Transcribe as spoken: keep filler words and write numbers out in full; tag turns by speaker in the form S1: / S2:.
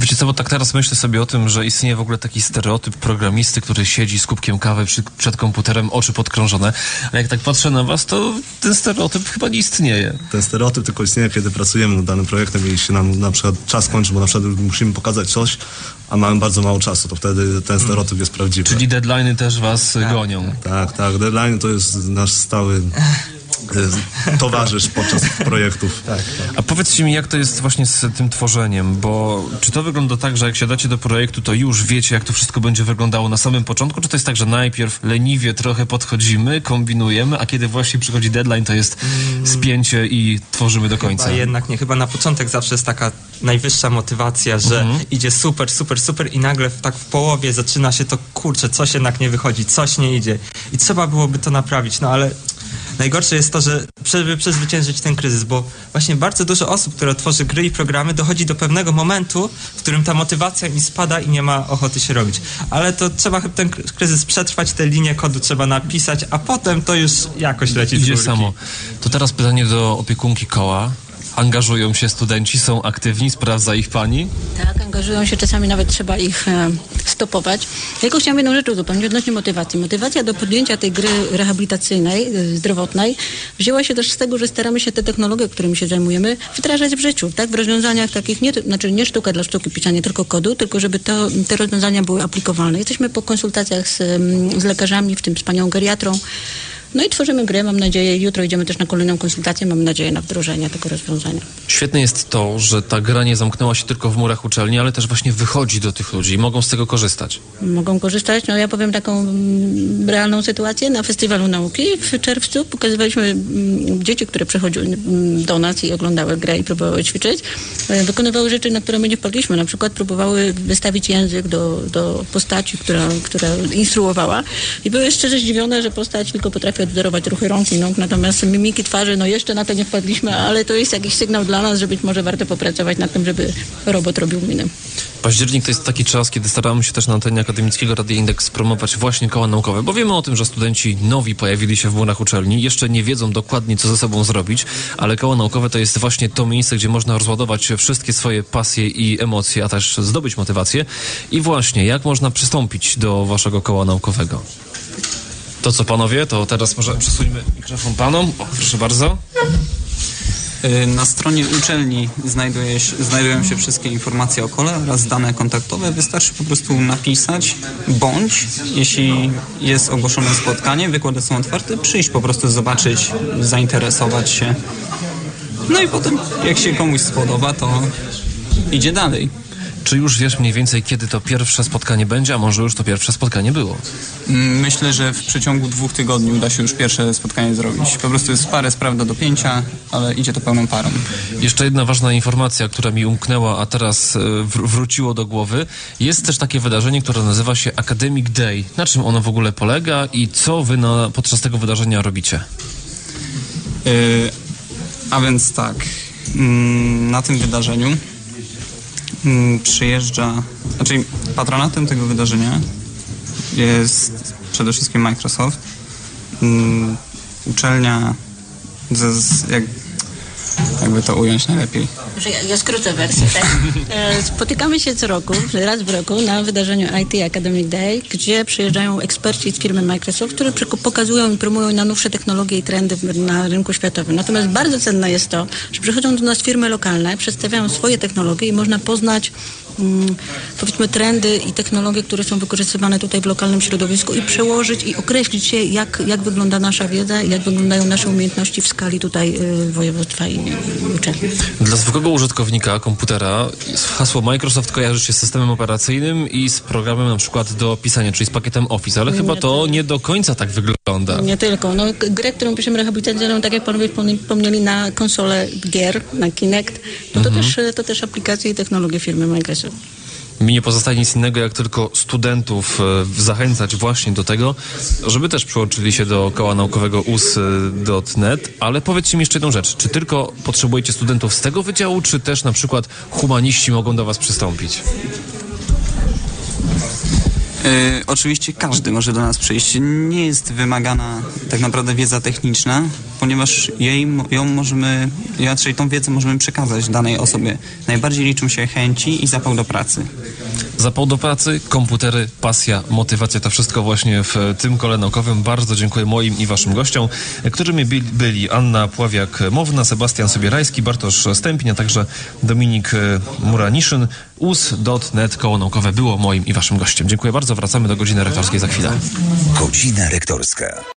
S1: Wiecie co, bo tak teraz myślę sobie o tym, że istnieje w ogóle taki stereotyp programisty, który siedzi z kubkiem kawy przy, przed komputerem, oczy podkrążone. A jak tak patrzę na was, to ten stereotyp chyba nie istnieje.
S2: Ten stereotyp tylko istnieje, kiedy pracujemy nad danym projektem i się nam na przykład czas kończy, bo na przykład musimy pokazać coś, a mamy bardzo mało czasu, to wtedy ten stereotyp jest prawdziwy.
S1: Czyli deadline'y też was tak. gonią.
S2: Tak, tak. Deadline to jest nasz stały towarzysz podczas projektów. Tak, tak.
S1: A powiedzcie mi, jak to jest właśnie z tym tworzeniem, bo czy to wygląda tak, że jak siadacie do projektu, to już wiecie, jak to wszystko będzie wyglądało na samym początku, czy to jest tak, że najpierw leniwie trochę podchodzimy, kombinujemy, a kiedy właśnie przychodzi deadline, to jest spięcie i tworzymy do końca?
S3: Chyba jednak nie. Chyba na początek zawsze jest taka najwyższa motywacja, że mhm. idzie super, super, super i nagle w, tak w połowie zaczyna się to, kurczę, coś jednak nie wychodzi, coś nie idzie i trzeba byłoby to naprawić, no ale najgorsze jest to, że żeby przezwyciężyć ten kryzys, bo właśnie bardzo dużo osób, które tworzy gry i programy, dochodzi do pewnego momentu, w którym ta motywacja mi spada i nie ma ochoty się robić. Ale to trzeba chyba ten kryzys przetrwać, te linie kodu trzeba napisać, a potem to już jakoś leci z
S1: Idzie
S3: górki.
S1: samo. To teraz pytanie do opiekunki koła. Angażują się studenci, są aktywni, sprawdza ich pani?
S4: Tak, angażują się, czasami nawet trzeba ich e, stopować. Ja tylko chciałam jedną rzecz uzupełnić odnośnie motywacji. Motywacja do podjęcia tej gry rehabilitacyjnej, e, zdrowotnej wzięła się też z tego, że staramy się te technologie, którymi się zajmujemy, wdrażać w życiu, tak? W rozwiązaniach takich, nie, znaczy nie sztuka dla sztuki, pisanie tylko kodu, tylko żeby to, te rozwiązania były aplikowalne. Jesteśmy po konsultacjach z, z lekarzami, w tym z panią geriatrą. No i tworzymy grę, mam nadzieję, jutro idziemy też na kolejną konsultację, mam nadzieję na wdrożenie tego rozwiązania.
S1: Świetne jest to, że ta gra nie zamknęła się tylko w murach uczelni, ale też właśnie wychodzi do tych ludzi i mogą z tego korzystać.
S4: Mogą korzystać, no ja powiem taką mm, realną sytuację. Na Festiwalu Nauki w czerwcu pokazywaliśmy mm, dzieci, które przychodziły mm, do nas i oglądały grę i próbowały ćwiczyć. E, wykonywały rzeczy, na które my nie wpadliśmy. Na przykład próbowały wystawić język do, do postaci, która, która instruowała i były szczerze zdziwione, że postać tylko potrafi odwzorować ruchy rąk i nóg, natomiast mimiki twarzy, no jeszcze na to nie wpadliśmy, ale to jest jakiś sygnał dla nas, że być może warto popracować nad tym, żeby robot robił miny.
S1: Październik to jest taki czas, kiedy staramy się też na antenie akademickiego Radia Indeks promować właśnie koła naukowe, bo wiemy o tym, że studenci nowi pojawili się w murach uczelni, jeszcze nie wiedzą dokładnie, co ze sobą zrobić, ale koła naukowe to jest właśnie to miejsce, gdzie można rozładować wszystkie swoje pasje i emocje, a też zdobyć motywację. I właśnie, jak można przystąpić do waszego koła naukowego? To co, panowie, to teraz może przesuńmy mikrofon panom. O, proszę bardzo.
S5: Na stronie uczelni znajduje się, znajdują się wszystkie informacje o kole oraz dane kontaktowe. Wystarczy po prostu napisać, bądź jeśli jest ogłoszone spotkanie, wykłady są otwarte, przyjść po prostu zobaczyć, zainteresować się. No i potem, jak się komuś spodoba, to idzie dalej.
S1: Czy już wiesz mniej więcej, kiedy to pierwsze spotkanie będzie, a może już to pierwsze spotkanie było?
S5: Myślę, że w przeciągu dwóch tygodni uda się już pierwsze spotkanie zrobić. Po prostu jest parę spraw do dopięcia, ale idzie to pełną parą.
S1: Jeszcze jedna ważna informacja, która mi umknęła, a teraz wr- wróciło do głowy. Jest też takie wydarzenie, które nazywa się Academic Day. Na czym ono w ogóle polega i co wy na, podczas tego wydarzenia robicie?
S5: Yy, a więc tak, yy, na tym wydarzeniu przyjeżdża, znaczy patronatem tego wydarzenia jest przede wszystkim Microsoft, um, uczelnia, z, z, jak, jakby to ująć najlepiej.
S4: Ja, ja skrócę wersję, tak? Spotykamy się co roku, raz w roku na wydarzeniu I T Academic Day, gdzie przyjeżdżają eksperci z firmy Microsoft, którzy pokazują i promują najnowsze technologie i trendy na rynku światowym. Natomiast bardzo cenne jest to, że przychodzą do nas firmy lokalne, przedstawiają swoje technologie i można poznać Hmm, powiedzmy trendy i technologie, które są wykorzystywane tutaj w lokalnym środowisku i przełożyć i określić się, jak, jak wygląda nasza wiedza i jak wyglądają nasze umiejętności w skali tutaj y, województwa i, i uczelni.
S1: Dla zwykłego użytkownika komputera hasło Microsoft kojarzy się z systemem operacyjnym i z programem na przykład do pisania, czyli z pakietem Office, ale nie chyba to nie do końca tak wygląda.
S4: Nie tylko. No, grę, którą piszemy rehabilitacyjną, tak jak panowie wspomnieli, na konsolę gier, na Kinect, no to, mhm. też, to też aplikacje i technologie firmy Microsoft.
S1: Mi nie pozostaje nic innego, jak tylko studentów e, zachęcać właśnie do tego, żeby też przyłączyli się do koła naukowego U S kropka net, ale powiedzcie mi jeszcze jedną rzecz. Czy tylko potrzebujecie studentów z tego wydziału, czy też na przykład humaniści mogą do was przystąpić?
S5: Yy, oczywiście każdy może do nas przyjść. Nie jest wymagana tak naprawdę wiedza techniczna, ponieważ jej, ją możemy, raczej tą wiedzę możemy przekazać danej osobie. Najbardziej liczą się chęci i zapał do pracy.
S1: Zapał do pracy, komputery, pasja, motywacja, to wszystko właśnie w tym kole naukowym. Bardzo dziękuję moim i waszym gościom, którymi byli Anna Pławiak-Mowna, Sebastian Sobierajski, Bartosz Stępień, a także Dominik Muraniszyn. U S kropka net Koło Naukowe było moim i waszym gościem. Dziękuję bardzo, wracamy do godziny rektorskiej za chwilę.
S6: Godzina rektorska.